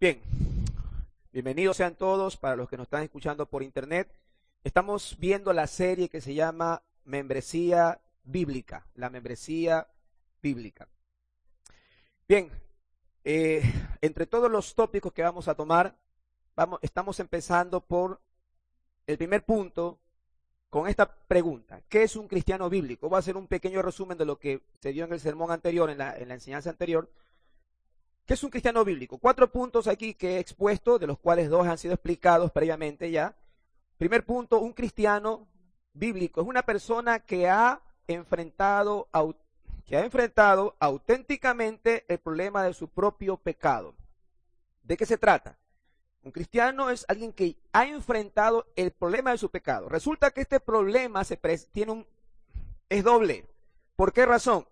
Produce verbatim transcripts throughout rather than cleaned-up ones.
Bien, bienvenidos sean todos para los que nos están escuchando por internet. Estamos viendo la serie que se llama Membresía Bíblica, la membresía bíblica. Bien, eh, entre todos los tópicos que vamos a tomar, vamos, estamos empezando por el primer punto con esta pregunta: ¿qué es un cristiano bíblico? Voy a hacer un pequeño resumen de lo que se dio en el sermón anterior, en la, en la enseñanza anterior. ¿Qué es un cristiano bíblico? Cuatro puntos aquí que he expuesto, de los cuales dos han sido explicados previamente ya. Primer punto: un cristiano bíblico es una persona que ha enfrentado, que ha enfrentado auténticamente el problema de su propio pecado. ¿De qué se trata? Un cristiano es alguien que ha enfrentado el problema de su pecado. Resulta que este problema se tiene un, es doble. ¿Por qué razón?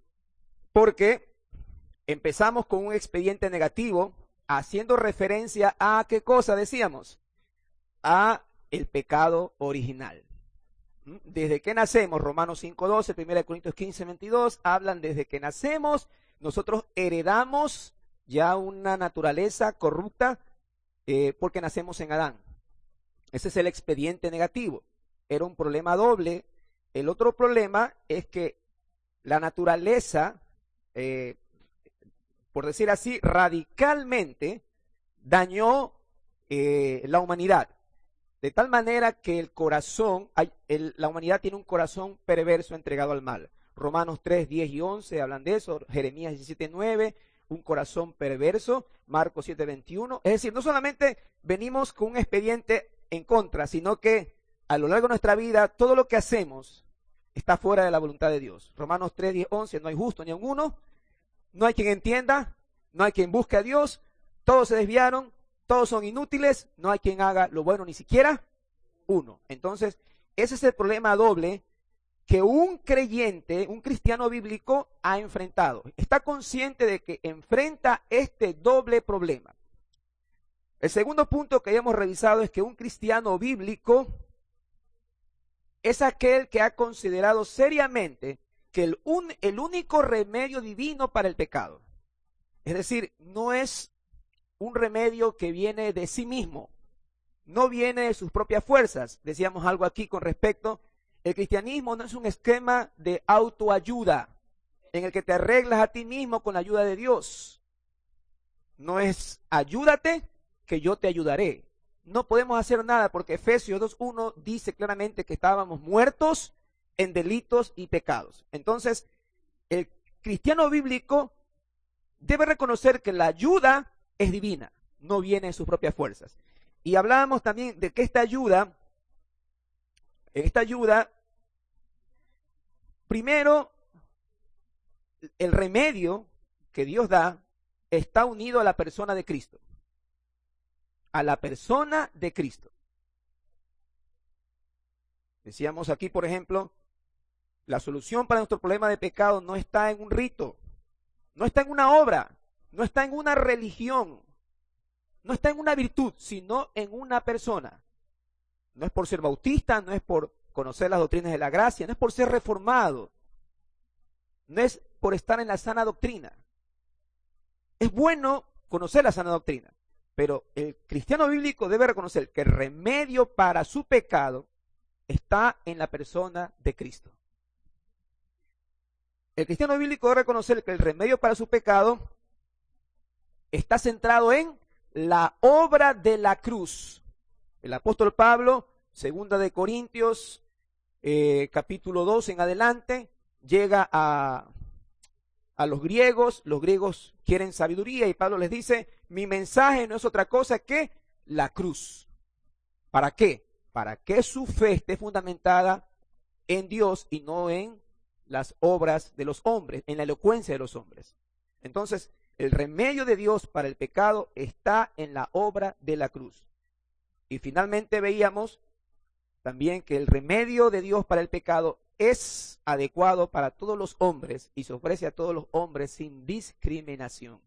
Porque empezamos con un expediente negativo, haciendo referencia a ¿qué cosa decíamos? A el pecado original. Desde que nacemos, Romanos cinco doce, primera Corintios quince veintidós, hablan desde que nacemos, nosotros heredamos ya una naturaleza corrupta eh, porque nacemos en Adán. Ese es el expediente negativo. Era un problema doble. El otro problema es que la naturaleza, eh, por decir así, radicalmente dañó eh, la humanidad. De tal manera que el corazón, hay, el, la humanidad tiene un corazón perverso entregado al mal. Romanos tres, diez y once hablan de eso, Jeremías diecisiete, nueve, un corazón perverso, Marcos siete, veintiuno. Es decir, no solamente venimos con un expediente en contra, sino que a lo largo de nuestra vida todo lo que hacemos está fuera de la voluntad de Dios. Romanos tres, diez, once, no hay justo ni a uno, no hay quien entienda, no hay quien busque a Dios, todos se desviaron, todos son inútiles, no hay quien haga lo bueno, ni siquiera uno. Entonces, ese es el problema doble que un creyente, un cristiano bíblico ha enfrentado. Está consciente de que enfrenta este doble problema. El segundo punto que hemos revisado es que un cristiano bíblico es aquel que ha considerado seriamente que el, un, el único remedio divino para el pecado, es decir, no es un remedio que viene de sí mismo, no viene de sus propias fuerzas. Decíamos algo aquí con respecto, el cristianismo no es un esquema de autoayuda en el que te arreglas a ti mismo con la ayuda de Dios. No es ayúdate que yo te ayudaré. No podemos hacer nada porque Efesios dos uno dice claramente que estábamos muertos en delitos y pecados. Entonces, el cristiano bíblico debe reconocer que la ayuda es divina, no viene en sus propias fuerzas. Y hablábamos también de que esta ayuda, esta ayuda, primero, el remedio que Dios da está unido a la persona de Cristo. A la persona de Cristo. Decíamos aquí, por ejemplo, la solución para nuestro problema de pecado no está en un rito, no está en una obra, no está en una religión, no está en una virtud, sino en una persona. No es por ser bautista, no es por conocer las doctrinas de la gracia, no es por ser reformado, no es por estar en la sana doctrina. Es bueno conocer la sana doctrina, pero el cristiano bíblico debe reconocer que el remedio para su pecado está en la persona de Cristo. El cristiano bíblico debe reconocer que el remedio para su pecado está centrado en la obra de la cruz. El apóstol Pablo, segunda de Corintios, eh, capítulo dos en adelante, llega a, a los griegos. Los griegos quieren sabiduría y Pablo les dice: mi mensaje no es otra cosa que la cruz. ¿Para qué? Para que su fe esté fundamentada en Dios y no en las obras de los hombres, en la elocuencia de los hombres. Entonces, el remedio de Dios para el pecado está en la obra de la cruz. Y finalmente veíamos también que el remedio de Dios para el pecado es adecuado para todos los hombres y se ofrece a todos los hombres sin discriminación.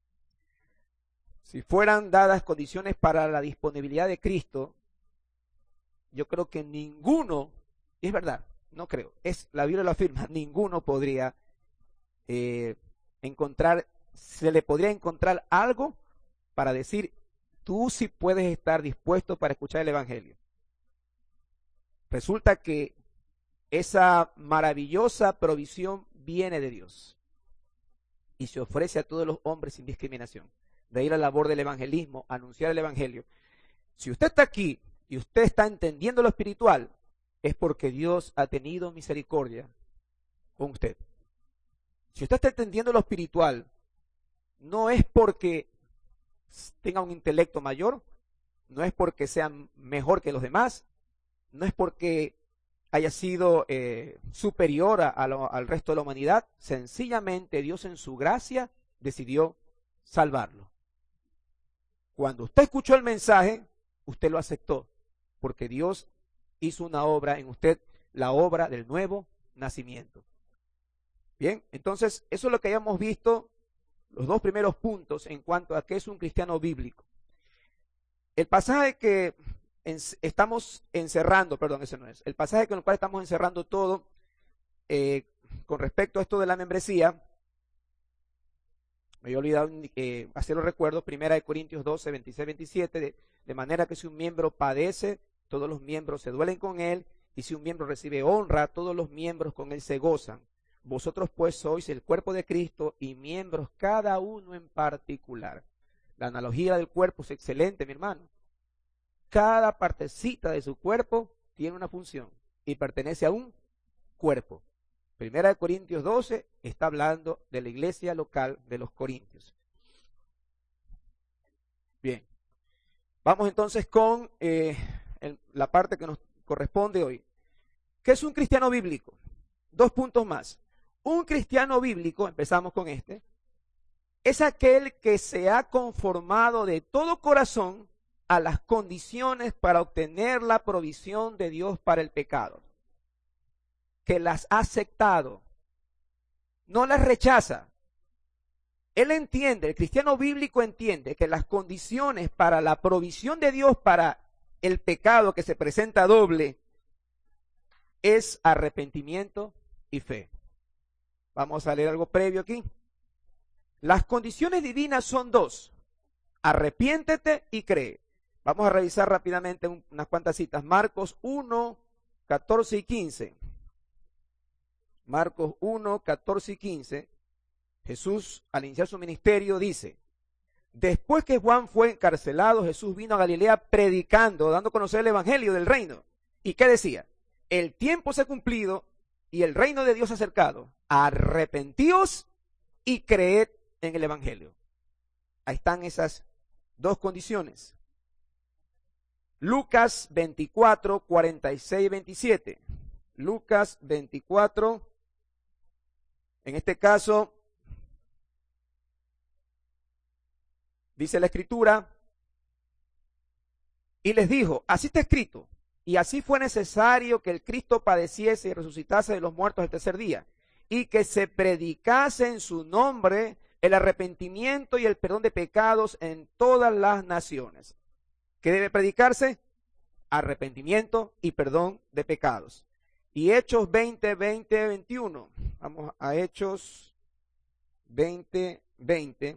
Si fueran dadas condiciones para la disponibilidad de Cristo, yo creo que ninguno, y es verdad, no creo, es, la Biblia lo afirma, ninguno podría eh, encontrar, se le podría encontrar algo para decir, tú sí puedes estar dispuesto para escuchar el Evangelio. Resulta que esa maravillosa provisión viene de Dios y se ofrece a todos los hombres sin discriminación. De ahí la labor del evangelismo, anunciar el Evangelio. Si usted está aquí y usted está entendiendo lo espiritual, es porque Dios ha tenido misericordia con usted. Si usted está entendiendo lo espiritual, no es porque tenga un intelecto mayor, no es porque sea mejor que los demás, no es porque haya sido eh, superior a, a lo, al resto de la humanidad. Sencillamente Dios en su gracia decidió salvarlo. Cuando usted escuchó el mensaje, usted lo aceptó, porque Dios hizo una obra en usted, la obra del nuevo nacimiento. Bien, entonces eso es lo que hayamos visto, los dos primeros puntos en cuanto a qué es un cristiano bíblico. El pasaje que en, estamos encerrando, perdón, ese no es, el pasaje con el cual estamos encerrando todo eh, con respecto a esto de la membresía, me había olvidado eh, hacerlo recuerdo, primera de Corintios doce, veintiséis, veintisiete, de, de manera que si un miembro padece, todos los miembros se duelen con él, y si un miembro recibe honra, todos los miembros con él se gozan. Vosotros pues sois el cuerpo de Cristo y miembros cada uno en particular. La analogía del cuerpo es excelente, mi hermano. Cada partecita de su cuerpo tiene una función y pertenece a un cuerpo. Primera de Corintios doce está hablando de la iglesia local de los Corintios. Bien, vamos entonces con eh, el, la parte que nos corresponde hoy. ¿Qué es un cristiano bíblico? Dos puntos más. Un cristiano bíblico, empezamos con este, es aquel que se ha conformado de todo corazón a las condiciones para obtener la provisión de Dios para el pecado. Que las ha aceptado, no las rechaza. Él entiende, el cristiano bíblico entiende que las condiciones para la provisión de Dios para el pecado que se presenta doble es arrepentimiento y fe. Vamos a leer algo previo aquí. Las condiciones divinas son dos: arrepiéntete y cree. Vamos a revisar rápidamente unas cuantas citas. Marcos uno, catorce y quince. Marcos uno, catorce y quince. Jesús, al iniciar su ministerio, dice: después que Juan fue encarcelado, Jesús vino a Galilea predicando, dando a conocer el evangelio del reino. ¿Y qué decía? El tiempo se ha cumplido y el reino de Dios se ha acercado. Arrepentíos y creed en el evangelio. Ahí están esas dos condiciones. Lucas veinticuatro, cuarenta y seis y veintisiete. Lucas veinticuatro, en este caso, dice la escritura, y les dijo, así está escrito, y así fue necesario que el Cristo padeciese y resucitase de los muertos el tercer día, y que se predicase en su nombre el arrepentimiento y el perdón de pecados en todas las naciones. ¿Qué debe predicarse? Arrepentimiento y perdón de pecados. Y Hechos veinte, veinte, veintiuno. Vamos a Hechos veinte, veinte.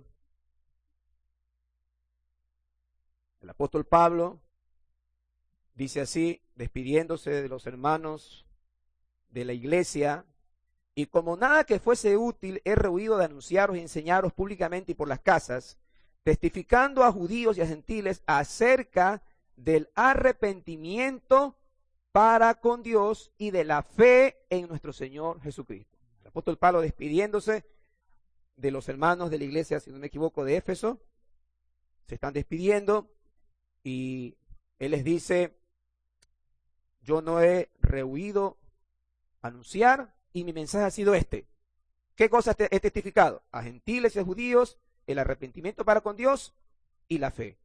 El apóstol Pablo dice así, despidiéndose de los hermanos de la iglesia: y como nada que fuese útil, he rehuido de anunciaros y enseñaros públicamente y por las casas, testificando a judíos y a gentiles acerca del arrepentimiento para con Dios y de la fe en nuestro Señor Jesucristo. El apóstol Pablo, despidiéndose de los hermanos de la iglesia, si no me equivoco, de Éfeso, se están despidiendo y él les dice: yo no he rehuido anunciar y mi mensaje ha sido este. ¿Qué cosas he testificado? A gentiles y a judíos, el arrepentimiento para con Dios y la fe.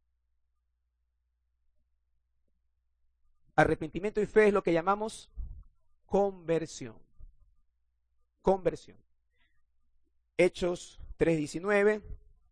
Arrepentimiento y fe es lo que llamamos conversión. Conversión. Hechos tres diecinueve.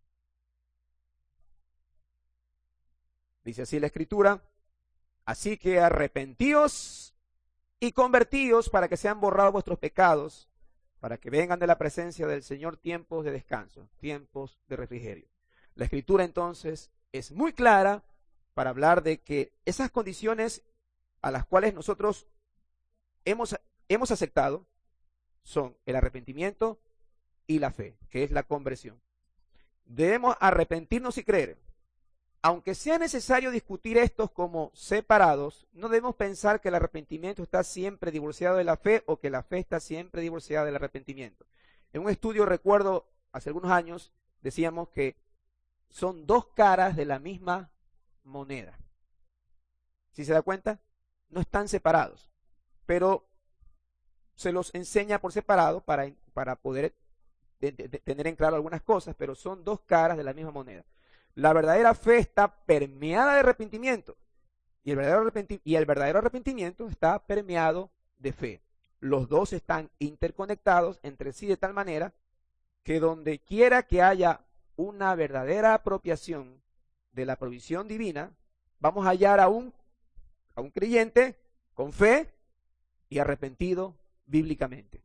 Dice así la escritura: así que arrepentíos y convertíos para que sean borrados vuestros pecados, para que vengan de la presencia del Señor tiempos de descanso, tiempos de refrigerio. La Escritura entonces es muy clara para hablar de que esas condiciones a las cuales nosotros hemos, hemos aceptado son el arrepentimiento y la fe, que es la conversión. Debemos arrepentirnos y creer. Aunque sea necesario discutir estos como separados, no debemos pensar que el arrepentimiento está siempre divorciado de la fe o que la fe está siempre divorciada del arrepentimiento. En un estudio, recuerdo, hace algunos años, decíamos que son dos caras de la misma moneda. ¿Sí se da cuenta? No están separados, pero se los enseña por separado para, para poder de, de, de tener en claro algunas cosas, pero son dos caras de la misma moneda. La verdadera fe está permeada de arrepentimiento y el verdadero arrepenti- y el verdadero arrepentimiento está permeado de fe. Los dos están interconectados entre sí de tal manera que donde quiera que haya una verdadera apropiación de la provisión divina, vamos a hallar a un, a un creyente con fe y arrepentido bíblicamente.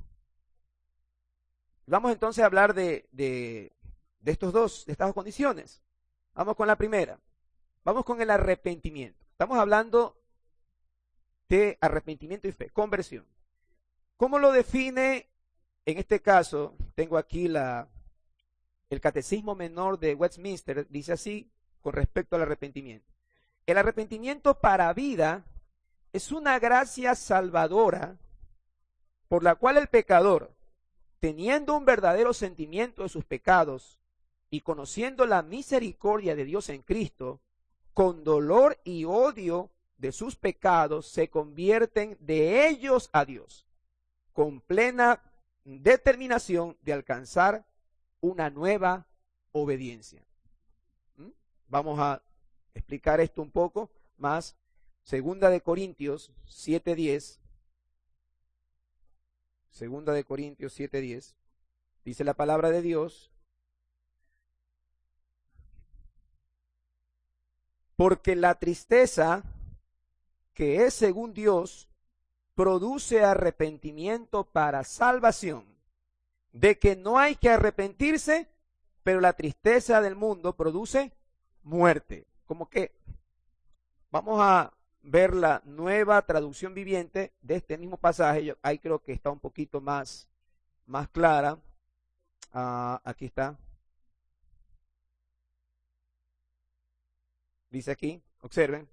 Vamos entonces a hablar de, de, de, estos dos, de estas dos condiciones. Vamos con la primera. Vamos con el arrepentimiento. Estamos hablando de arrepentimiento y fe, conversión. ¿Cómo lo define? En este caso, tengo aquí la, el Catecismo Menor de Westminster, dice así con respecto al arrepentimiento. El arrepentimiento para vida es una gracia salvadora por la cual el pecador, teniendo un verdadero sentimiento de sus pecados y conociendo la misericordia de Dios en Cristo, con dolor y odio de sus pecados, se convierten de ellos a Dios, con plena determinación de alcanzar una nueva obediencia. ¿Mm? Vamos a explicar esto un poco más. Segunda de Corintios siete diez. Segunda de Corintios siete diez. Dice la palabra de Dios: porque la tristeza, que es según Dios, produce arrepentimiento para salvación, de que no hay que arrepentirse, pero la tristeza del mundo produce muerte. Como que vamos a ver la nueva traducción viviente de este mismo pasaje. Yo, ahí creo que está un poquito más, más clara. Uh, aquí está. Dice aquí, observen.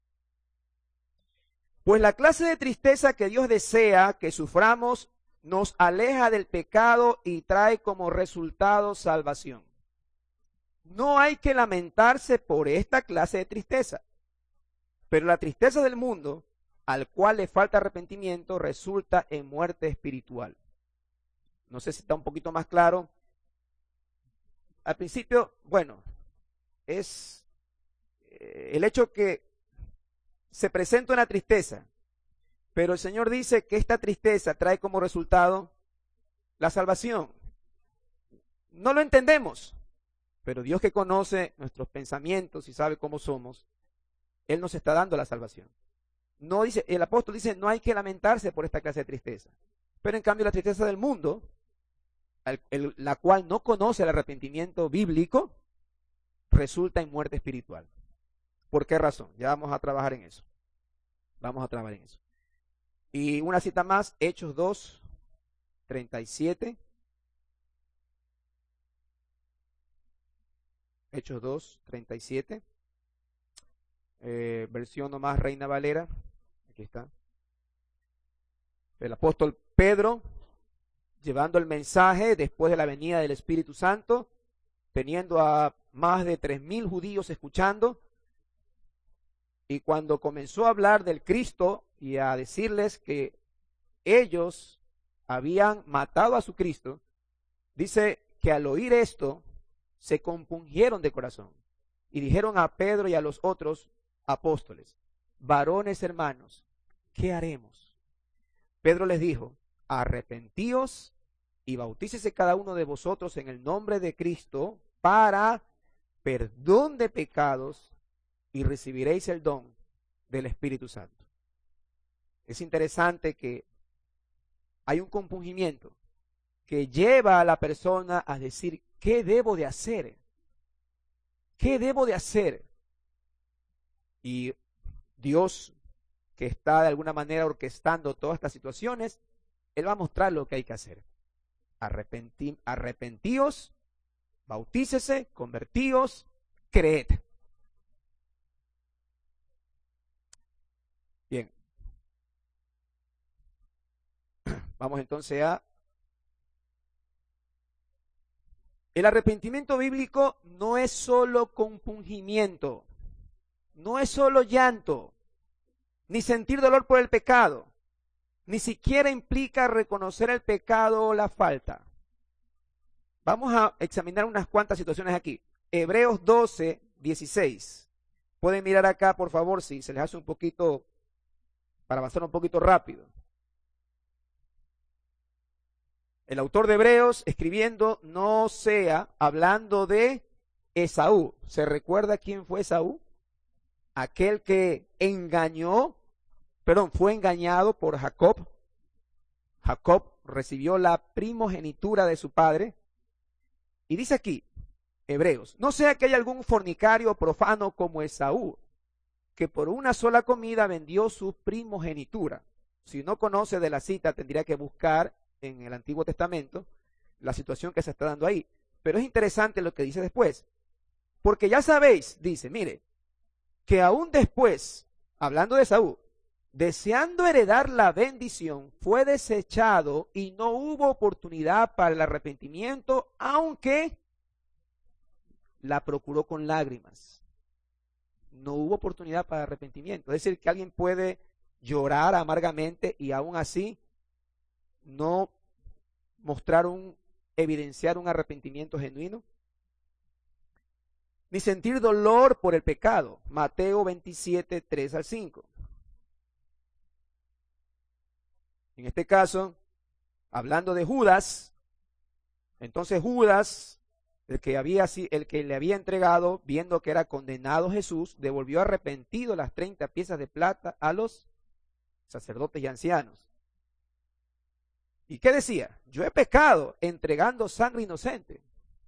Pues la clase de tristeza que Dios desea que suframos nos aleja del pecado y trae como resultado salvación. No hay que lamentarse por esta clase de tristeza, pero la tristeza del mundo, al cual le falta arrepentimiento, resulta en muerte espiritual. No sé si está un poquito más claro. Al principio, bueno, es el hecho que se presenta una tristeza, pero el Señor dice que esta tristeza trae como resultado la salvación. No lo entendemos, pero Dios, que conoce nuestros pensamientos y sabe cómo somos, Él nos está dando la salvación. No dice, el apóstol dice, no hay que lamentarse por esta clase de tristeza, pero en cambio la tristeza del mundo, el, el, la cual no conoce el arrepentimiento bíblico, resulta en muerte espiritual. ¿Por qué razón? Ya vamos a trabajar en eso. Vamos a trabajar en eso. Y una cita más, Hechos dos, treinta y siete. Hechos dos, treinta y siete. Eh, versión nomás Reina Valera. Aquí está. El apóstol Pedro, llevando el mensaje después de la venida del Espíritu Santo, teniendo a más de tres mil judíos escuchando. Y cuando comenzó a hablar del Cristo y a decirles que ellos habían matado a su Cristo, dice que al oír esto se compungieron de corazón y dijeron a Pedro y a los otros apóstoles: varones hermanos, ¿qué haremos? Pedro les dijo: arrepentíos y bautícese cada uno de vosotros en el nombre de Cristo para perdón de pecados, y recibiréis el don del Espíritu Santo. Es interesante que hay un compungimiento que lleva a la persona a decir, ¿qué debo de hacer? ¿qué debo de hacer? Y Dios, que está de alguna manera orquestando todas estas situaciones, Él va a mostrar lo que hay que hacer. Arrepentí, arrepentíos, bautícese, convertíos, creed. Bien. Vamos entonces a... El arrepentimiento bíblico no es solo compungimiento, no es solo llanto, ni sentir dolor por el pecado, ni siquiera implica reconocer el pecado o la falta. Vamos a examinar unas cuantas situaciones aquí. Hebreos doce, dieciséis. Pueden mirar acá, por favor, si se les hace un poquito, para avanzar un poquito rápido. El autor de Hebreos, escribiendo, no sea hablando de Esaú. ¿Se recuerda quién fue Esaú? Aquel que engañó, perdón, fue engañado por Jacob. Jacob recibió la primogenitura de su padre. Y dice aquí, Hebreos, no sea que haya algún fornicario profano como Esaú, que por una sola comida vendió su primogenitura. Si no conoce de la cita, tendría que buscar en el Antiguo Testamento la situación que se está dando ahí. Pero es interesante lo que dice después. Porque ya sabéis, dice, mire, que aún después, hablando de Esaú, deseando heredar la bendición, fue desechado y no hubo oportunidad para el arrepentimiento, aunque la procuró con lágrimas. No hubo oportunidad para arrepentimiento. Es decir, que alguien puede llorar amargamente y aún así no mostrar un, evidenciar un arrepentimiento genuino. Ni sentir dolor por el pecado. Mateo veintisiete, tres al cinco. En este caso, hablando de Judas, entonces Judas, el que, había, el que le había entregado, viendo que era condenado Jesús, devolvió arrepentido las treinta piezas de plata a los sacerdotes y ancianos. ¿Y qué decía? Yo he pecado entregando sangre inocente.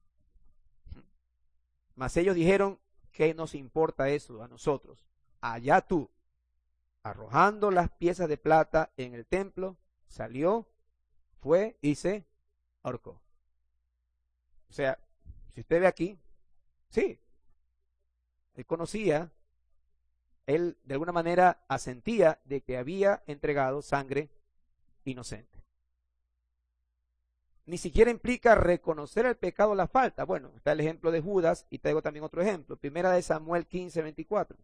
Mas ellos dijeron, ¿qué nos importa eso a nosotros? Allá tú. Arrojando las piezas de plata en el templo, salió, fue y se ahorcó. O sea, si usted ve aquí, sí, él conocía, él de alguna manera asentía de que había entregado sangre inocente. Ni siquiera implica reconocer el pecado o la falta. Bueno, está el ejemplo de Judas y traigo también otro ejemplo. Primera de Samuel quince, veinticuatro.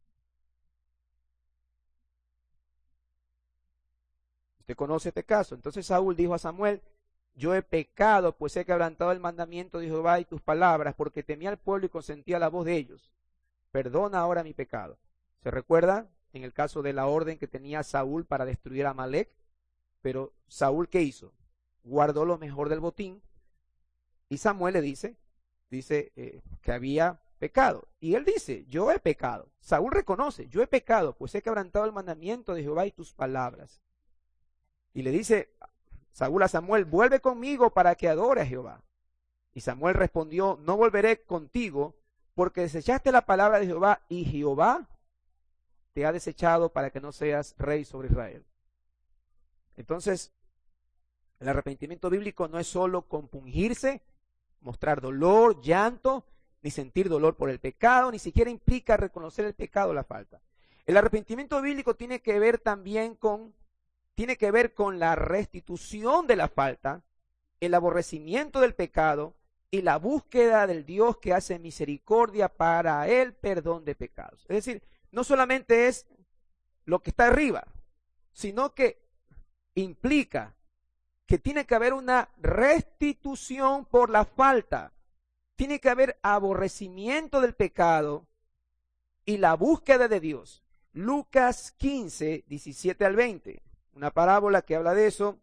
Usted conoce este caso. Entonces Saúl dijo a Samuel, yo he pecado, pues he quebrantado el mandamiento de Jehová y tus palabras, porque temía al pueblo y consentía la voz de ellos. Perdona ahora mi pecado. ¿Se recuerda en el caso de la orden que tenía Saúl para destruir a Amalek? Pero Saúl, ¿qué hizo? Guardó lo mejor del botín y Samuel le dice, dice eh, que había pecado. Y él dice, yo he pecado. Saúl reconoce, yo he pecado, pues he quebrantado el mandamiento de Jehová y tus palabras. Y le dice Saúl a Samuel, vuelve conmigo para que adore a Jehová. Y Samuel respondió, no volveré contigo, porque desechaste la palabra de Jehová y Jehová te ha desechado para que no seas rey sobre Israel. Entonces, el arrepentimiento bíblico no es solo compungirse, mostrar dolor, llanto, ni sentir dolor por el pecado, ni siquiera implica reconocer el pecado o la falta. El arrepentimiento bíblico tiene que ver también con, tiene que ver con la restitución de la falta, el aborrecimiento del pecado y la búsqueda del Dios que hace misericordia para el perdón de pecados. Es decir, no solamente es lo que está arriba, sino que implica que tiene que haber una restitución por la falta, tiene que haber aborrecimiento del pecado y la búsqueda de Dios. Lucas quince, diecisiete al veinte, una parábola que habla de eso.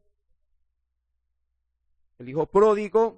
El hijo pródigo,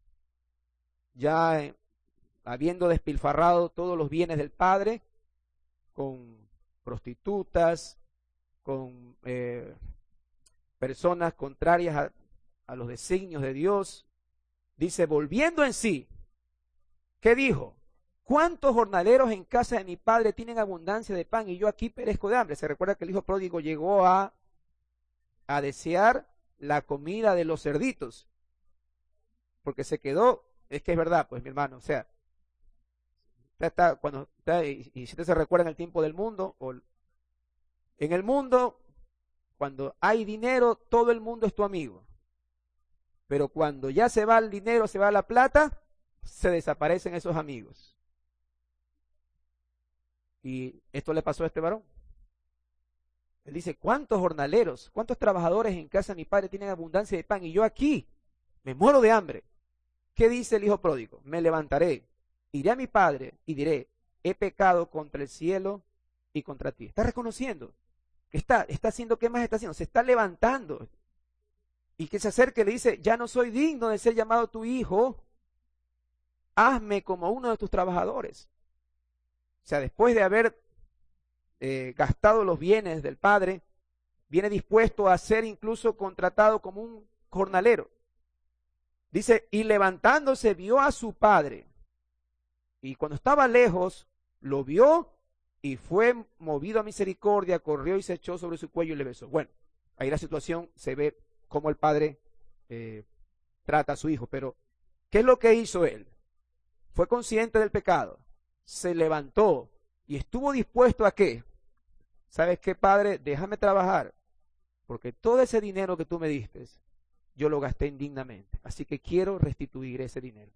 ya eh, habiendo despilfarrado todos los bienes del padre, con prostitutas, con eh, personas contrarias a, a los designios de Dios, dice, volviendo en sí, ¿qué dijo? ¿cuántos jornaleros en casa de mi padre tienen abundancia de pan y yo aquí perezco de hambre? Se recuerda que el hijo pródigo llegó a, a desear la comida de los cerditos, porque se quedó, es que es verdad, pues mi hermano, o sea, usted está, cuando está, y, y si usted se recuerda en el tiempo del mundo, o en el mundo, cuando hay dinero, todo el mundo es tu amigo, pero cuando ya se va el dinero, se va la plata, se desaparecen esos amigos. Y esto le pasó a este varón. Él dice, ¿cuántos jornaleros, cuántos trabajadores en casa de mi padre tienen abundancia de pan y yo aquí me muero de hambre? ¿Qué dice el hijo pródigo? Me levantaré, iré a mi padre y diré, he pecado contra el cielo y contra ti. Está reconociendo que está, está haciendo, ¿qué más está haciendo? Se está levantando. Y que se acerque y le dice, ya no soy digno de ser llamado tu hijo, hazme como uno de tus trabajadores. O sea, después de haber eh, gastado los bienes del padre, viene dispuesto a ser incluso contratado como un jornalero. Dice, y levantándose vio a su padre, y cuando estaba lejos, lo vio y fue movido a misericordia, corrió y se echó sobre su cuello y le besó. Bueno, ahí la situación se ve cómo el padre eh, trata a su hijo, pero ¿qué es lo que hizo él? Fue consciente del pecado, se levantó y estuvo dispuesto a qué. ¿Sabes qué, padre? Déjame trabajar, porque todo ese dinero que tú me diste, yo lo gasté indignamente, así que quiero restituir ese dinero.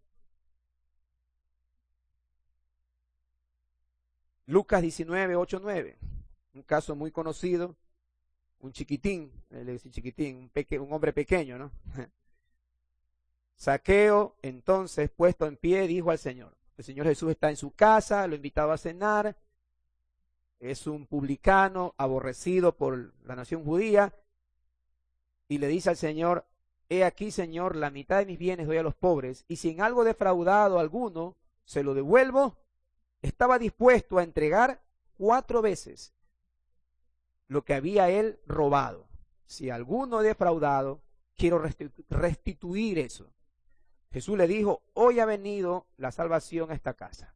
Lucas diecinueve, ocho, nueve, un caso muy conocido, un chiquitín, le decía chiquitín, un, peque, un hombre pequeño, ¿no? Zaqueo, entonces, puesto en pie, dijo al Señor. El Señor Jesús está en su casa, lo invitaba a cenar, es un publicano aborrecido por la nación judía, y le dice al Señor, he aquí, Señor, la mitad de mis bienes doy a los pobres, y si en algo defraudado a alguno, se lo devuelvo. Estaba dispuesto a entregar cuatro veces lo que había él robado. Si alguno defraudado, quiero restitu- restituir eso. Jesús le dijo, hoy ha venido la salvación a esta casa.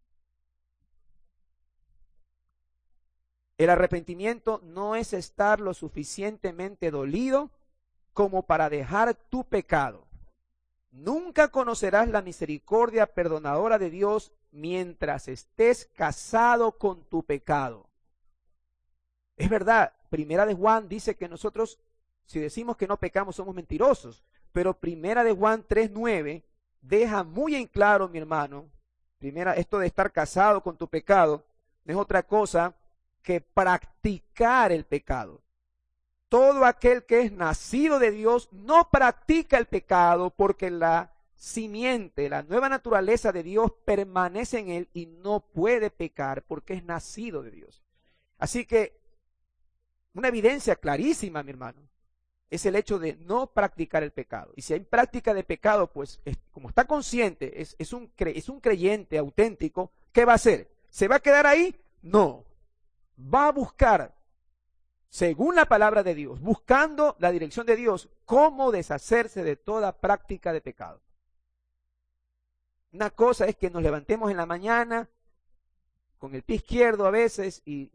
El arrepentimiento no es estar lo suficientemente dolido como para dejar tu pecado. Nunca conocerás la misericordia perdonadora de Dios mientras estés casado con tu pecado. Es verdad, Primera de Juan dice que nosotros, si decimos que no pecamos, somos mentirosos, pero Primera de Juan tres nueve deja muy en claro, mi hermano, primera, esto de estar casado con tu pecado no es otra cosa que practicar el pecado. Todo aquel que es nacido de Dios no practica el pecado porque la simiente, la nueva naturaleza de Dios permanece en él y no puede pecar porque es nacido de Dios. Así que una evidencia clarísima, mi hermano, es el hecho de no practicar el pecado. Y si hay práctica de pecado, pues es, como está consciente, es, es, un cre, es un creyente auténtico, ¿qué va a hacer? ¿Se va a quedar ahí? No. Va a buscar, según la palabra de Dios, buscando la dirección de Dios, cómo deshacerse de toda práctica de pecado. Una cosa es que nos levantemos en la mañana con el pie izquierdo a veces y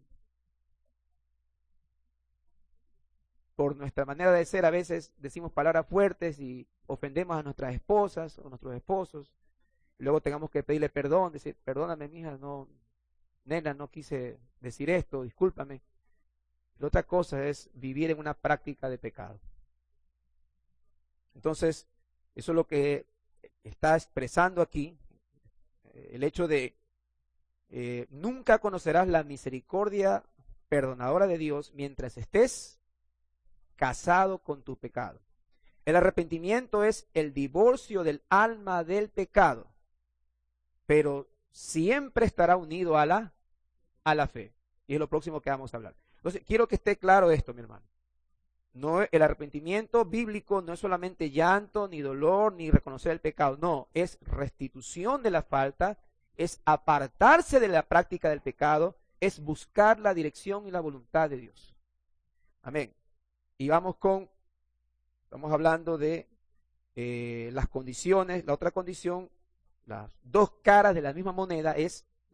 por nuestra manera de ser a veces decimos palabras fuertes y ofendemos a nuestras esposas o nuestros esposos. Y luego tengamos que pedirle perdón, decir, perdóname mija, no, nena, no quise decir esto, discúlpame. La otra cosa es vivir en una práctica de pecado. Entonces, eso es lo que está expresando aquí, el hecho de eh, nunca conocerás la misericordia perdonadora de Dios mientras estés casado con tu pecado. El arrepentimiento es el divorcio del alma del pecado, pero siempre estará unido a la, a la fe. Y es lo próximo que vamos a hablar. Entonces, quiero que esté claro esto, mi hermano. No, el arrepentimiento bíblico no es solamente llanto, ni dolor, ni reconocer el pecado. No, es restitución de la falta, es apartarse de la práctica del pecado, es buscar la dirección y la voluntad de Dios. Amén. Y vamos con, estamos hablando de eh, las condiciones. La otra condición, las dos caras de la misma moneda, es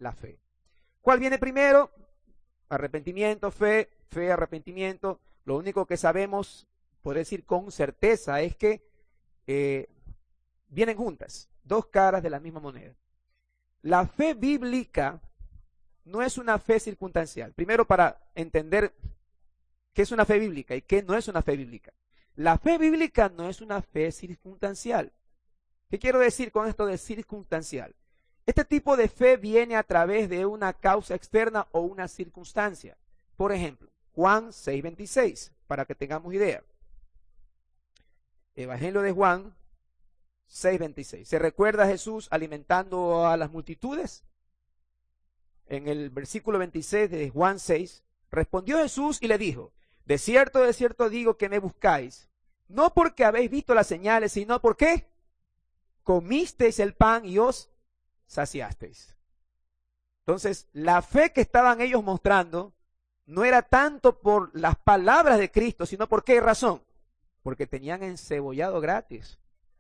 la fe. ¿Cuál viene primero? Arrepentimiento, fe, fe, arrepentimiento. Lo único que sabemos, poder decir con certeza, es que eh, vienen juntas, dos caras de la misma moneda. La fe bíblica no es una fe circunstancial. Primero, para entender qué es una fe bíblica y qué no es una fe bíblica. La fe bíblica no es una fe circunstancial. ¿Qué quiero decir con esto de circunstancial? Este tipo de fe viene a través de una causa externa o una circunstancia. Por ejemplo, Juan seis veintiséis, para que tengamos idea. Evangelio de Juan seis veintiséis. ¿Se recuerda a Jesús alimentando a las multitudes? En el versículo veintiséis de Juan seis, respondió Jesús y le dijo: de cierto, de cierto digo que me buscáis, no porque habéis visto las señales, sino porque comisteis el pan y os saciasteis. Entonces, la fe que estaban ellos mostrando no era tanto por las palabras de Cristo, sino por qué razón. Porque tenían encebollado gratis.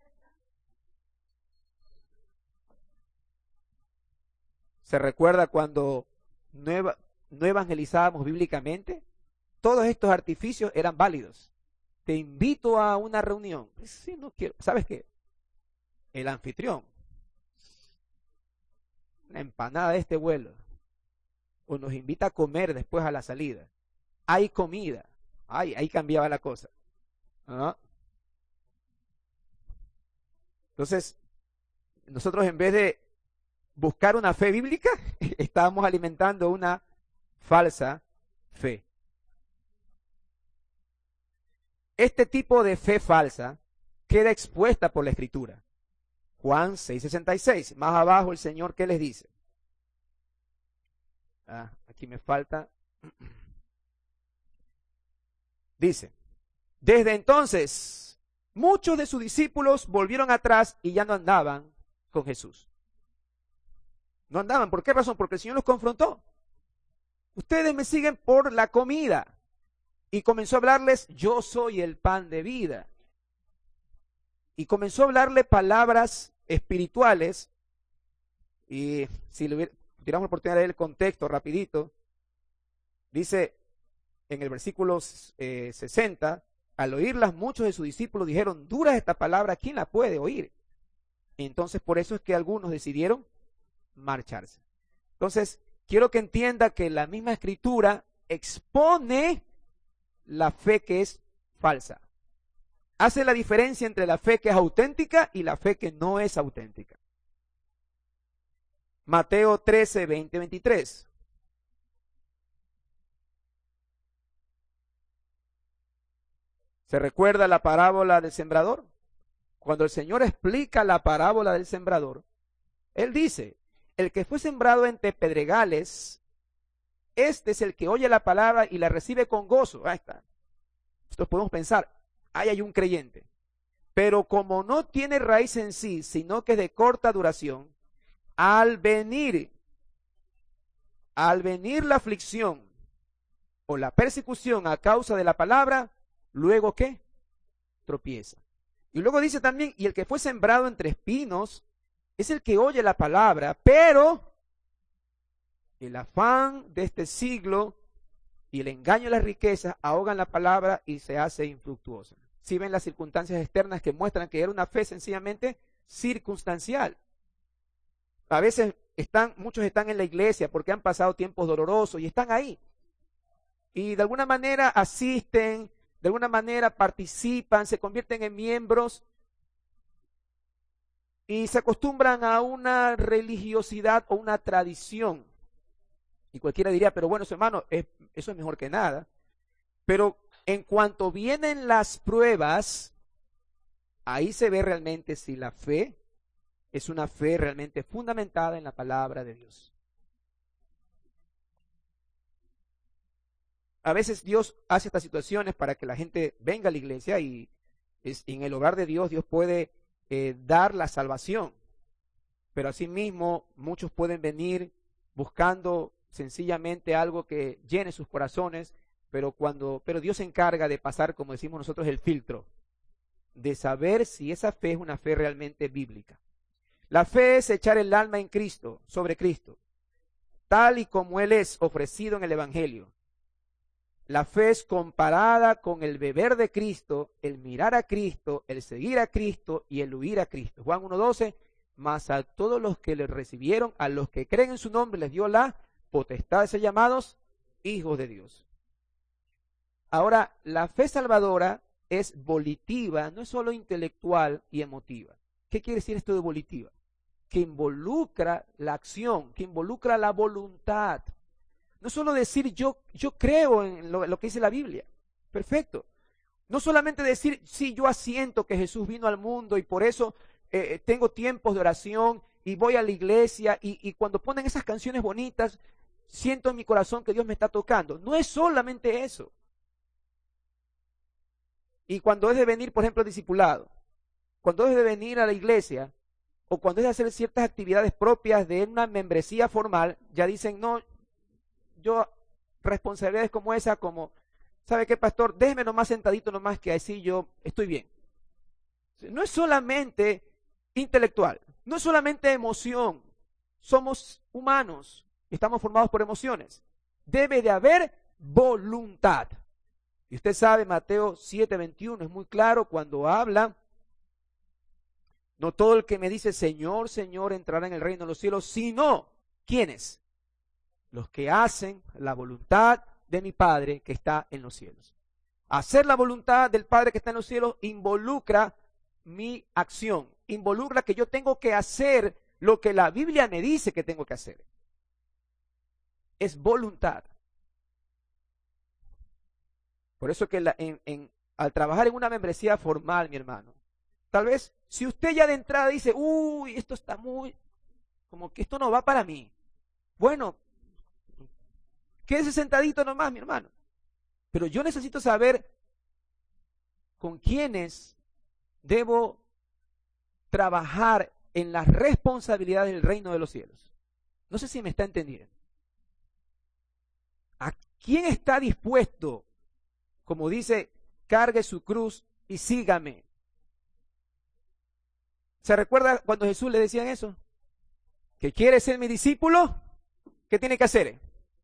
¿Se recuerda cuando no, no evangelizábamos bíblicamente? Todos estos artificios eran válidos. Te invito a una reunión. Pues sí, no quiero. ¿Sabes qué? El anfitrión, una empanada de este vuelo, o nos invita a comer después a la salida. Hay comida. Ay, ahí cambiaba la cosa. ¿Ah? Entonces, nosotros en vez de buscar una fe bíblica, estábamos alimentando una falsa fe. Este tipo de fe falsa queda expuesta por la Escritura. Juan seis sesenta y seis, más abajo el Señor, ¿qué les dice? Ah, aquí me falta. Dice, desde entonces, muchos de sus discípulos volvieron atrás y ya no andaban con Jesús. No andaban, ¿por qué razón? Porque el Señor los confrontó. Ustedes me siguen por la comida. Y comenzó a hablarles, yo soy el pan de vida. Y comenzó a hablarle palabras espirituales. Y si le tuviéramos la oportunidad de leer el contexto rapidito, dice en el versículo eh, sesenta, al oírlas muchos de sus discípulos dijeron, dura es esta palabra, ¿quién la puede oír? Entonces por eso es que algunos decidieron marcharse. Entonces quiero que entienda que la misma Escritura expone la fe que es falsa. Hace la diferencia entre la fe que es auténtica y la fe que no es auténtica. Mateo trece, veinte, veintitrés. ¿Se recuerda la parábola del sembrador? Cuando el Señor explica la parábola del sembrador, Él dice, el que fue sembrado entre pedregales, este es el que oye la palabra y la recibe con gozo. Ahí está. Nosotros podemos pensar, ahí hay un creyente. Pero como no tiene raíz en sí, sino que es de corta duración, al venir, al venir la aflicción o la persecución a causa de la palabra, luego ¿qué? Tropieza. Y luego dice también, y el que fue sembrado entre espinos, es el que oye la palabra, pero el afán de este siglo y el engaño de las riquezas ahogan la palabra y se hace infructuosa. Si ven las circunstancias externas que muestran que era una fe sencillamente circunstancial. A veces están, muchos están en la iglesia porque han pasado tiempos dolorosos y están ahí. Y de alguna manera asisten, de alguna manera participan, se convierten en miembros y se acostumbran a una religiosidad o una tradición. Y cualquiera diría, pero bueno, hermano, es, eso es mejor que nada. Pero en cuanto vienen las pruebas, ahí se ve realmente si la fe es una fe realmente fundamentada en la palabra de Dios. A veces Dios hace estas situaciones para que la gente venga a la iglesia y es, en el hogar de Dios Dios puede eh, dar la salvación. Pero asimismo muchos pueden venir buscando sencillamente algo que llene sus corazones, pero cuando, pero Dios se encarga de pasar, como decimos nosotros, el filtro, de saber si esa fe es una fe realmente bíblica. La fe es echar el alma en Cristo, sobre Cristo. tal y como Él es ofrecido en el Evangelio. La fe es comparada con el beber de Cristo, el mirar a Cristo, el seguir a Cristo y el huir a Cristo. Juan uno doce, mas a todos los que le recibieron, a los que creen en su nombre, les dio la potestad de ser llamados hijos de Dios. Ahora, la fe salvadora es volitiva, no es solo intelectual y emotiva. ¿Qué quiere decir esto de volitiva? Que involucra la acción, que involucra la voluntad. No solo decir yo, yo creo en lo, lo que dice la Biblia. Perfecto. No solamente decir, sí, yo asiento que Jesús vino al mundo y por eso eh, tengo tiempos de oración y voy a la iglesia y, y cuando ponen esas canciones bonitas, siento en mi corazón que Dios me está tocando. No es solamente eso. Y cuando es de venir, por ejemplo, discipulado, cuando es de venir a la iglesia, o cuando es de hacer ciertas actividades propias de una membresía formal, ya dicen, no, yo responsabilidades como esa, como, ¿sabe qué, pastor? Déjeme nomás sentadito nomás que así yo estoy bien. No es solamente intelectual, no es solamente emoción, somos humanos, estamos formados por emociones. Debe de haber voluntad. Y usted sabe, Mateo siete veintiuno es muy claro cuando habla, no todo el que me dice Señor, Señor entrará en el reino de los cielos, sino, ¿quiénes? Los que hacen la voluntad de mi Padre que está en los cielos. Hacer la voluntad del Padre que está en los cielos involucra mi acción, involucra que yo tengo que hacer lo que la Biblia me dice que tengo que hacer. Es voluntad. Por eso que la, en, en, al trabajar en una membresía formal, mi hermano, tal vez si usted ya de entrada dice, uy, esto está muy, como que esto no va para mí. Bueno, quédese sentadito nomás, mi hermano. Pero yo necesito saber con quiénes debo trabajar en las responsabilidades del reino de los cielos. No sé si me está entendiendo. ¿A quién está dispuesto, como dice, cargue su cruz y sígame? ¿Se recuerda cuando Jesús le decían eso? ¿Que quiere ser mi discípulo? ¿Qué tiene que hacer?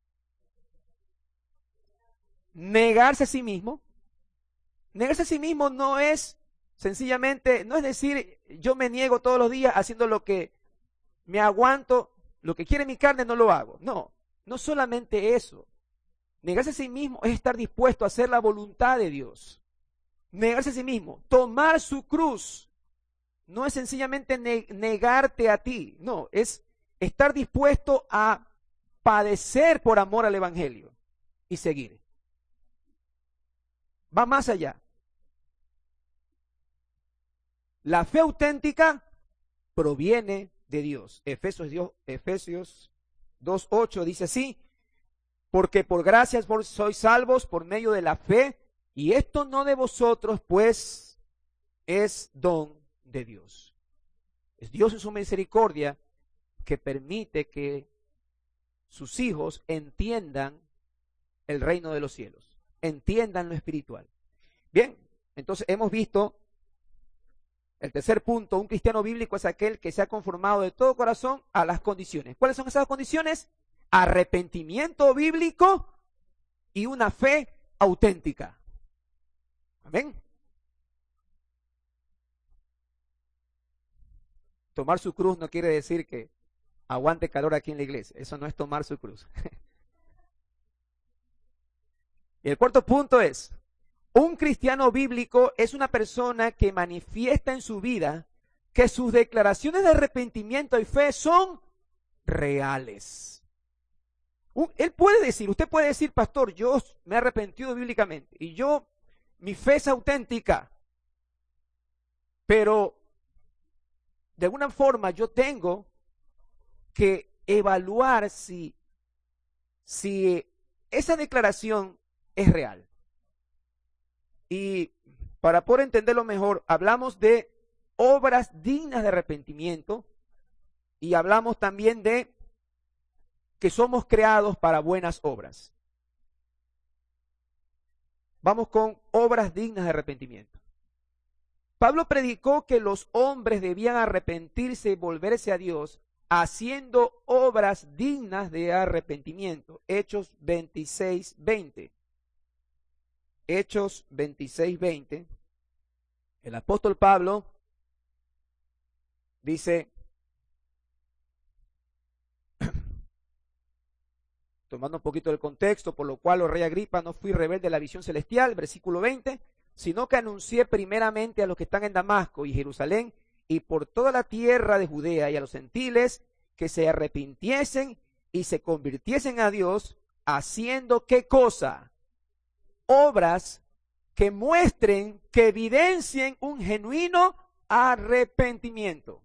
Negarse a sí mismo. Negarse a sí mismo no es sencillamente, no es decir, yo me niego todos los días haciendo lo que me aguanto, lo que quiere mi carne no lo hago. No, no solamente eso. Negarse a sí mismo es estar dispuesto a hacer la voluntad de Dios. Negarse a sí mismo, tomar su cruz, no es sencillamente ne- negarte a ti, no, es estar dispuesto a padecer por amor al Evangelio y seguir. Va más allá. La fe auténtica proviene de Dios. Efesios, Dios, Efesios dos ocho dice así, porque por gracias sois salvos por medio de la fe, y esto no de vosotros, pues es don de Dios. Es Dios en su misericordia que permite que sus hijos entiendan el reino de los cielos, entiendan lo espiritual. Bien, entonces hemos visto el tercer punto, un cristiano bíblico es aquel que se ha conformado de todo corazón a las condiciones. ¿Cuáles son esas condiciones? Arrepentimiento bíblico y una fe auténtica. Amén. Tomar su cruz no quiere decir que aguante calor aquí en la iglesia. Eso no es tomar su cruz. Y el cuarto punto es, un cristiano bíblico es una persona que manifiesta en su vida que sus declaraciones de arrepentimiento y fe son reales. Él puede decir, usted puede decir, pastor, yo me he arrepentido bíblicamente y yo, mi fe es auténtica, pero de alguna forma yo tengo que evaluar si, si esa declaración es real. Y para poder entenderlo mejor, hablamos de obras dignas de arrepentimiento y hablamos también de que somos creados para buenas obras. Vamos con obras dignas de arrepentimiento. Pablo predicó que los hombres debían arrepentirse y volverse a Dios haciendo obras dignas de arrepentimiento. Hechos veintiséis, veinte. Hechos veintiséis, veinte. El apóstol Pablo dice, tomando un poquito del contexto, por lo cual, oh rey Agripa, no fui rebelde a la visión celestial, versículo veinte, sino que anuncié primeramente a los que están en Damasco y Jerusalén y por toda la tierra de Judea y a los gentiles que se arrepintiesen y se convirtiesen a Dios, haciendo ¿qué cosa? Obras que muestren, que evidencien un genuino arrepentimiento.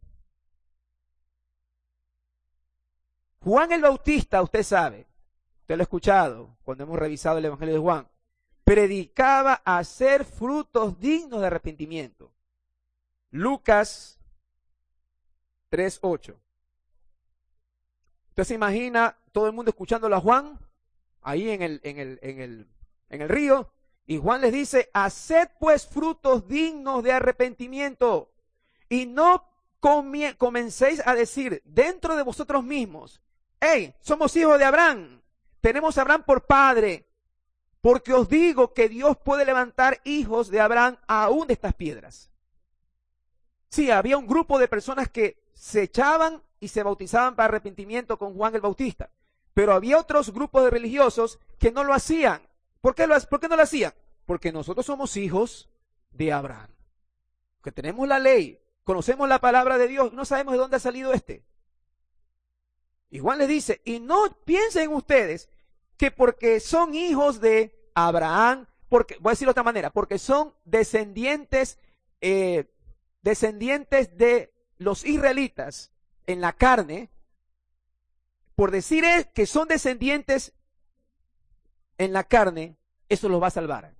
Juan el Bautista, usted sabe, usted lo ha escuchado cuando hemos revisado el Evangelio de Juan, predicaba hacer frutos dignos de arrepentimiento. Lucas tres, ocho. Usted se imagina todo el mundo escuchándolo a Juan, ahí en el, en el, en el, en el río, y Juan les dice, haced pues frutos dignos de arrepentimiento, y no comencéis a decir dentro de vosotros mismos, hey, somos hijos de Abraham, tenemos a Abraham por padre, porque os digo que Dios puede levantar hijos de Abraham aún de estas piedras. Sí, había un grupo de personas que se echaban y se bautizaban para arrepentimiento con Juan el Bautista, pero había otros grupos de religiosos que no lo hacían. ¿Por qué, lo, ¿Por qué no lo hacían? Porque nosotros somos hijos de Abraham, que tenemos la ley, conocemos la palabra de Dios, no sabemos de dónde ha salido este. Y Juan les dice, y no piensen ustedes que porque son hijos de Abraham, porque, voy a decirlo de otra manera, porque son descendientes, eh, descendientes de los israelitas en la carne, por decir que son descendientes en la carne, eso los va a salvar.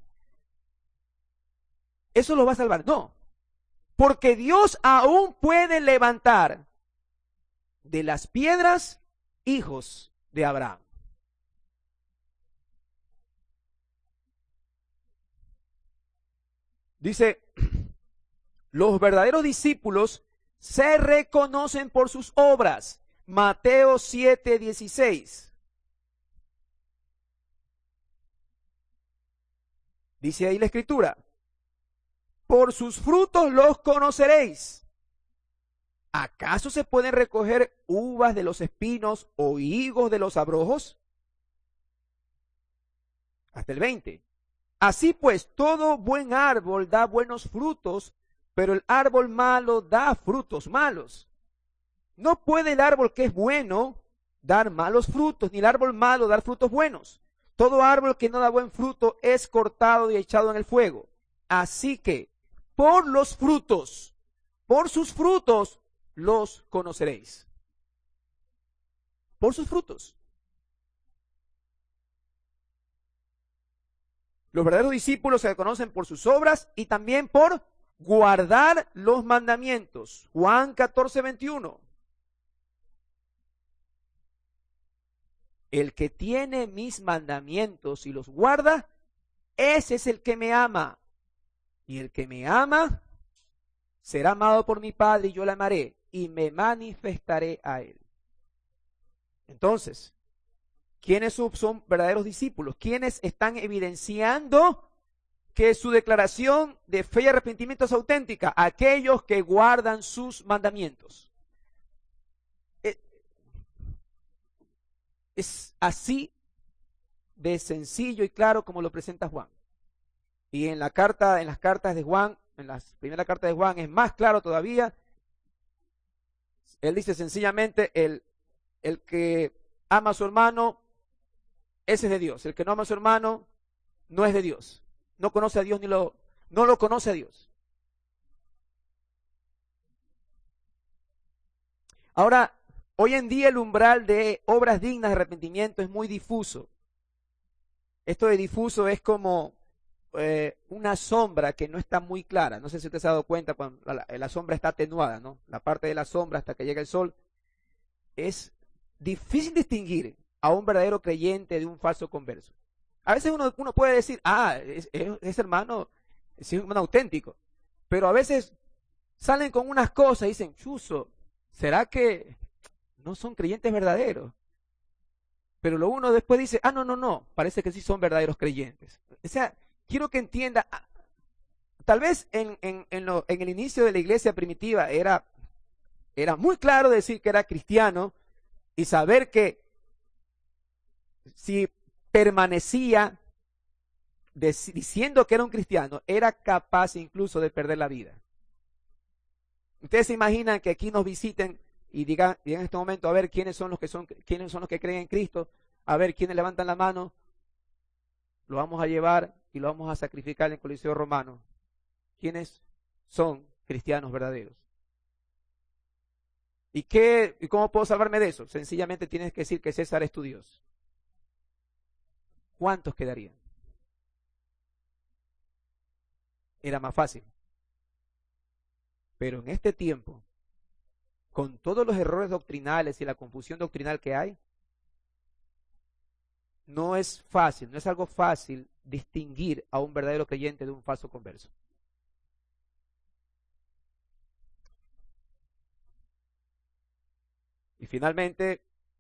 Eso los va a salvar. No, porque Dios aún puede levantar de las piedras hijos de Abraham. Dice, los verdaderos discípulos se reconocen por sus obras. Mateo siete, dieciséis. Dice ahí la escritura, por sus frutos los conoceréis. ¿Acaso se pueden recoger uvas de los espinos o higos de los abrojos? Hasta el veinte. Así pues, todo buen árbol da buenos frutos, pero el árbol malo da frutos malos. No puede el árbol que es bueno dar malos frutos, ni el árbol malo dar frutos buenos. Todo árbol que no da buen fruto es cortado y echado en el fuego. Así que, por los frutos, por sus frutos, los conoceréis. Por sus frutos. Los verdaderos discípulos se conocen por sus obras y también por guardar los mandamientos. Juan catorce, veintiuno. El que tiene mis mandamientos y los guarda, ese es el que me ama. Y el que me ama será amado por mi Padre y yo le amaré y me manifestaré a él. Entonces, ¿quiénes son verdaderos discípulos? ¿Quiénes están evidenciando que su declaración de fe y arrepentimiento es auténtica? Aquellos que guardan sus mandamientos. Es así de sencillo y claro como lo presenta Juan. Y en la carta, en las cartas de Juan, en la primera carta de Juan es más claro todavía. Él dice sencillamente, el, el que ama a su hermano, ese es de Dios. El que no ama a su hermano, no es de Dios. No conoce a Dios ni lo, no lo conoce a Dios. Ahora, hoy en día el umbral de obras dignas de arrepentimiento es muy difuso. Esto de difuso es como eh, una sombra que no está muy clara. No sé si usted se ha dado cuenta cuando la, la sombra está atenuada, ¿no? La parte de la sombra hasta que llega el sol. Es difícil distinguir a un verdadero creyente de un falso converso. A veces uno, uno puede decir, ah, es, es, es hermano, es hermano auténtico. Pero a veces salen con unas cosas y dicen, chuzo, ¿será que no son creyentes verdaderos. Pero lo uno después dice, ah, no, no, no, parece que sí son verdaderos creyentes. O sea, quiero que entienda, tal vez en, en, en, lo, en el inicio de la iglesia primitiva era, era muy claro decir que era cristiano y saber que si permanecía diciendo que era un cristiano, era capaz incluso de perder la vida. Ustedes se imaginan que aquí nos visiten y digan, digan en este momento, a ver quiénes son los que son, quiénes son los que creen en Cristo, a ver quiénes levantan la mano, lo vamos a llevar y lo vamos a sacrificar en el Coliseo Romano. ¿Quiénes son cristianos verdaderos? ¿Y qué, y cómo puedo salvarme de eso? Sencillamente tienes que decir que César es tu Dios. ¿Cuántos quedarían? Era más fácil. Pero en este tiempo, con todos los errores doctrinales y la confusión doctrinal que hay, no es fácil, no es algo fácil distinguir a un verdadero creyente de un falso converso. Y finalmente,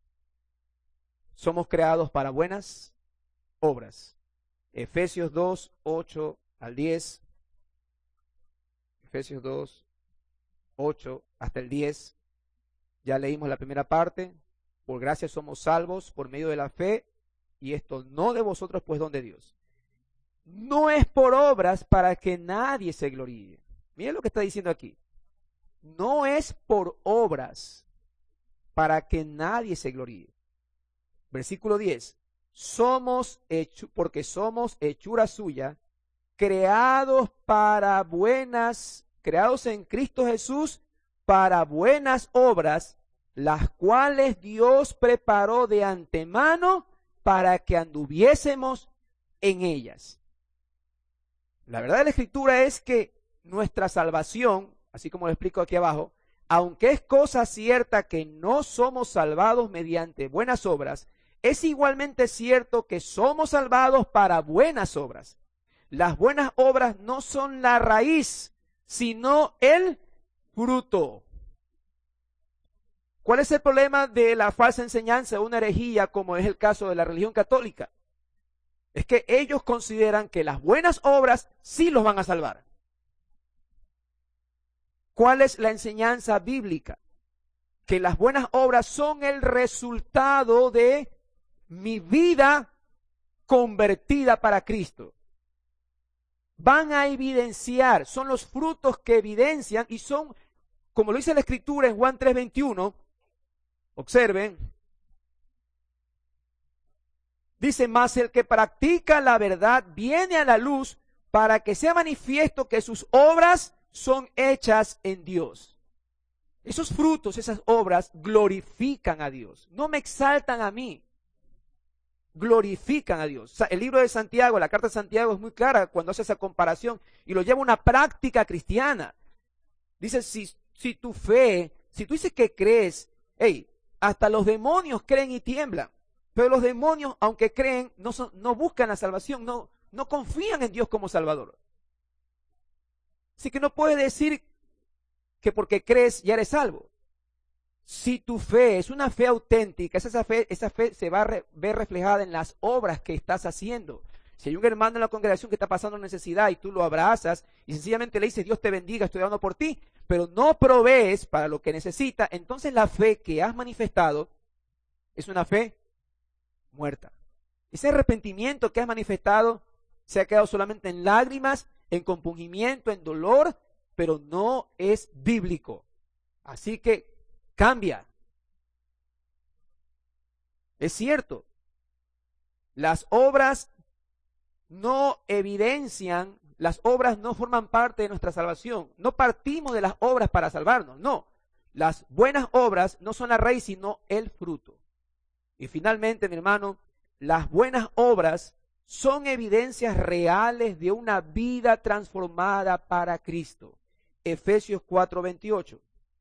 somos creados para buenas obras. Efesios dos, ocho al diez. Efesios dos, ocho hasta el diez. Ya leímos la primera parte. Por gracia somos salvos por medio de la fe, y esto no de vosotros, pues don de Dios. No es por obras para que nadie se gloríe. Miren lo que está diciendo aquí. No es por obras para que nadie se gloríe. Versículo diez. Somos hecho, porque somos hechura suya, creados para buenas, creados en Cristo Jesús para buenas obras, las cuales Dios preparó de antemano para que anduviésemos en ellas. La verdad de la Escritura es que nuestra salvación, así como lo explico aquí abajo, aunque es cosa cierta que no somos salvados mediante buenas obras, es igualmente cierto que somos salvados para buenas obras. Las buenas obras no son la raíz, sino el fruto. ¿Cuál es el problema de la falsa enseñanza, una herejía, como es el caso de la religión católica? Es que ellos consideran que las buenas obras sí los van a salvar. ¿Cuál es la enseñanza bíblica? Que las buenas obras son el resultado de mi vida convertida para Cristo. Van a evidenciar, son los frutos que evidencian y son, como lo dice la Escritura en Juan tres veintiuno, observen, dice, mas el que practica la verdad viene a la luz para que sea manifiesto que sus obras son hechas en Dios. Esos frutos, esas obras glorifican a Dios, no me exaltan a mí, glorifican a Dios. O sea, el libro de Santiago, la carta de Santiago es muy clara cuando hace esa comparación y lo lleva a una práctica cristiana. Dice, si, si tu fe, si tú dices que crees, hey, hasta los demonios creen y tiemblan, pero los demonios, aunque creen, no, son, no buscan la salvación, no, no confían en Dios como Salvador. Así que no puedes decir que porque crees ya eres salvo. Si tu fe es una fe auténtica, esa fe, esa fe se va a re, ver reflejada en las obras que estás haciendo. Si hay un hermano en la congregación que está pasando necesidad y tú lo abrazas y sencillamente le dices, Dios te bendiga, estoy orando por ti, pero no provees para lo que necesita, entonces la fe que has manifestado es una fe muerta. Ese arrepentimiento que has manifestado se ha quedado solamente en lágrimas, en compungimiento, en dolor, pero no es bíblico. Así que cambia. Es cierto, las obras no evidencian, las obras no forman parte de nuestra salvación. No partimos de las obras para salvarnos, no. Las buenas obras no son la raíz, sino el fruto. Y finalmente, mi hermano, las buenas obras son evidencias reales de una vida transformada para Cristo. Efesios cuatro veintiocho.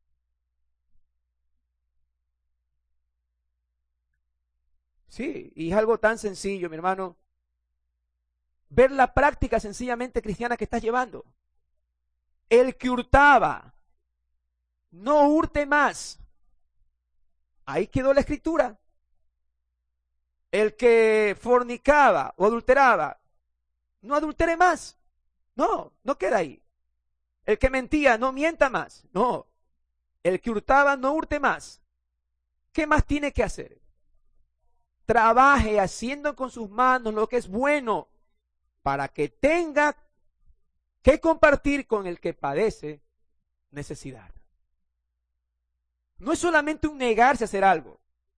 Sí, y es algo tan sencillo, mi hermano. Ver la práctica sencillamente cristiana que estás llevando. El que hurtaba, no hurte más, Ahí quedó la escritura. El que fornicaba o adulteraba, no adultere más. No, no queda ahí. El que mentía, no mienta más. No. El que hurtaba, no hurte más. ¿Qué más tiene que hacer? Trabaje haciendo con sus manos lo que es bueno para que tenga que compartir con el que padece necesidad. No es solamente un negarse a hacer algo.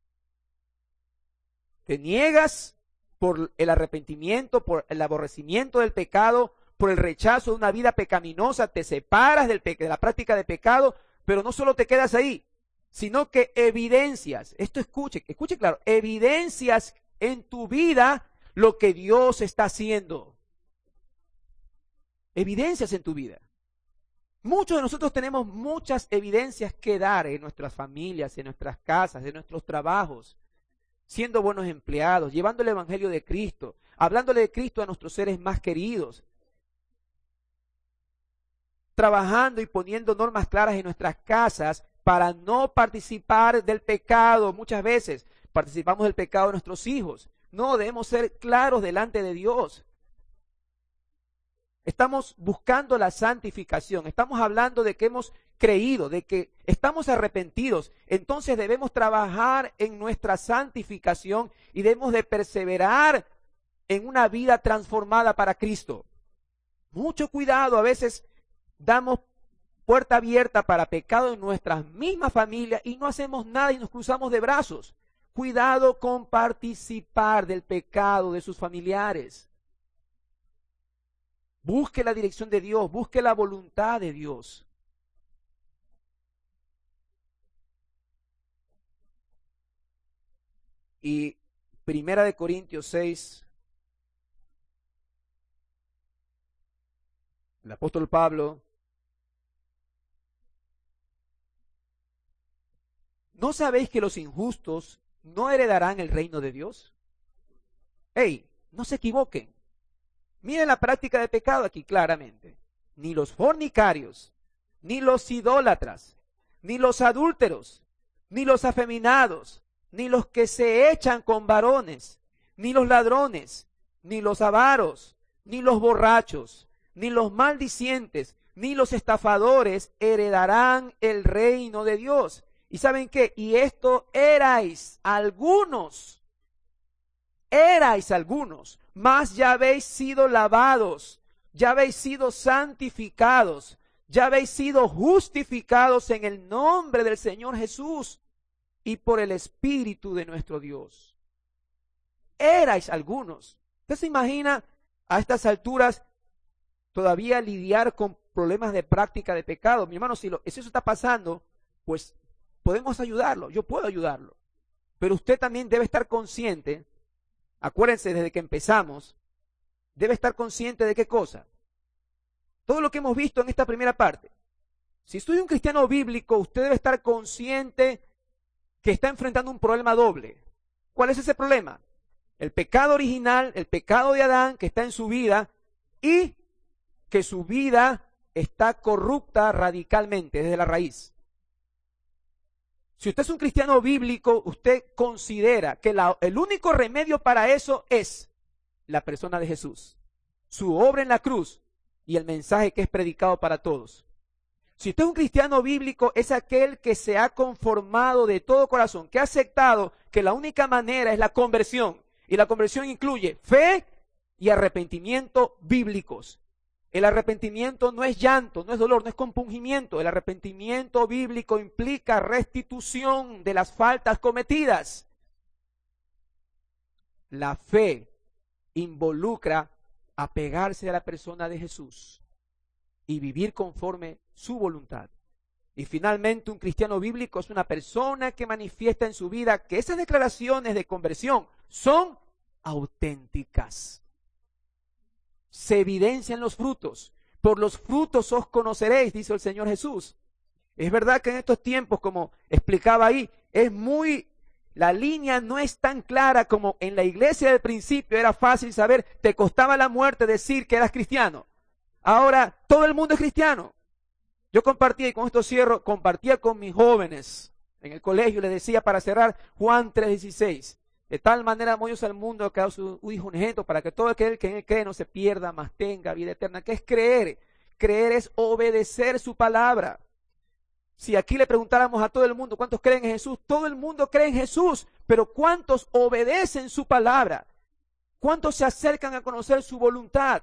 Te niegas por el arrepentimiento, por el aborrecimiento del pecado, por el rechazo de una vida pecaminosa, te separas del pe- de la práctica de pecado, pero no solo te quedas ahí, sino que evidencias, esto escuche, escuche claro, evidencias en tu vida lo que Dios está haciendo. Evidencias en tu vida. Muchos de nosotros tenemos muchas evidencias que dar en nuestras familias, en nuestras casas, en nuestros trabajos, siendo buenos empleados, llevando el evangelio de Cristo, hablándole de Cristo a nuestros seres más queridos, trabajando y poniendo normas claras en nuestras casas para no participar del pecado. Muchas veces participamos del pecado de nuestros hijos. No, debemos ser claros delante de Dios. Estamos buscando la santificación. Estamos hablando de que hemos creído, de que estamos arrepentidos. Entonces debemos trabajar en nuestra santificación y debemos de perseverar en una vida transformada para Cristo. Mucho cuidado, a veces damos puerta abierta para pecado en nuestras mismas familias y no hacemos nada y nos cruzamos de brazos. Cuidado con participar del pecado de sus familiares. Busque la dirección de Dios, busque la voluntad de Dios. Y Primera de Corintios seis, el apóstol Pablo, ¿no sabéis que los injustos no heredarán el reino de Dios? ¡Ey! No se equivoquen. Miren la práctica de pecado aquí claramente. Ni los fornicarios, ni los idólatras, ni los adúlteros, ni los afeminados, ni los que se echan con varones, ni los ladrones, ni los avaros, ni los borrachos, ni los maldicientes, ni los estafadores heredarán el reino de Dios. ¿Y saben qué? Y esto erais algunos, erais algunos, mas ya habéis sido lavados, ya habéis sido santificados, ya habéis sido justificados en el nombre del Señor Jesús y por el Espíritu de nuestro Dios. Erais algunos. ¿Usted se imagina a estas alturas todavía lidiar con problemas de práctica de pecado? Mi hermano, si, lo, si eso está pasando, pues podemos ayudarlo, yo puedo ayudarlo. Pero usted también debe estar consciente, acuérdense desde que empezamos, debe estar consciente de qué cosa. Todo lo que hemos visto en esta primera parte. Si soy un cristiano bíblico, usted debe estar consciente que está enfrentando un problema doble. ¿Cuál es ese problema? El pecado original, el pecado de Adán que está en su vida y que su vida está corrupta radicalmente desde la raíz. Si usted es un cristiano bíblico, usted considera que la, el único remedio para eso es la persona de Jesús, su obra en la cruz y el mensaje que es predicado para todos. Si usted es un cristiano bíblico, es aquel que se ha conformado de todo corazón, que ha aceptado que la única manera es la conversión. Y la conversión incluye fe y arrepentimiento bíblicos. El arrepentimiento no es llanto, no es dolor, no es compungimiento. El arrepentimiento bíblico implica restitución de las faltas cometidas. La fe involucra apegarse a la persona de Jesús y vivir conforme su voluntad. Y finalmente, un cristiano bíblico es una persona que manifiesta en su vida que esas declaraciones de conversión son auténticas. Se evidencian los frutos. Por los frutos os conoceréis, dice el Señor Jesús. Es verdad que en estos tiempos, como explicaba ahí, es muy, la línea no es tan clara como en la iglesia del principio era fácil saber, te costaba la muerte decir que eras cristiano. Ahora todo el mundo es cristiano. Yo compartía, y con esto cierro, compartía con mis jóvenes En el colegio les decía para cerrar Juan tres dieciséis. De tal manera amó Dios al mundo que ha dado su Hijo unigénito para que todo aquel que en él cree no se pierda, mas tenga vida eterna. ¿Qué es creer? Creer es obedecer su palabra. Si aquí le preguntáramos a todo el mundo cuántos creen en Jesús, todo el mundo cree en Jesús, pero ¿cuántos obedecen su palabra? ¿Cuántos se acercan a conocer su voluntad?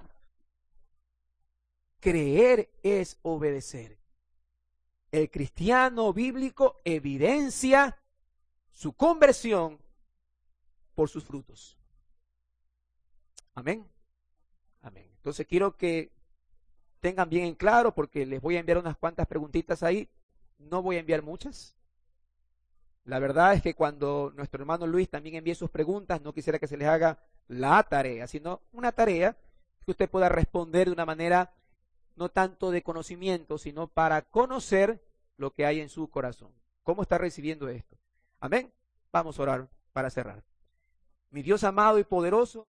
Creer es obedecer. El cristiano bíblico evidencia su conversión por sus frutos. Amén. Amén. Entonces quiero que tengan bien en claro, porque les voy a enviar unas cuantas preguntitas ahí. No voy a enviar muchas. La verdad es que cuando nuestro hermano Luis también envíe sus preguntas, no quisiera que se les haga la tarea, sino una tarea que usted pueda responder de una manera no tanto de conocimiento, sino para conocer lo que hay en su corazón. ¿Cómo está recibiendo esto? Amén. Vamos a orar para cerrar. Mi Dios amado y poderoso,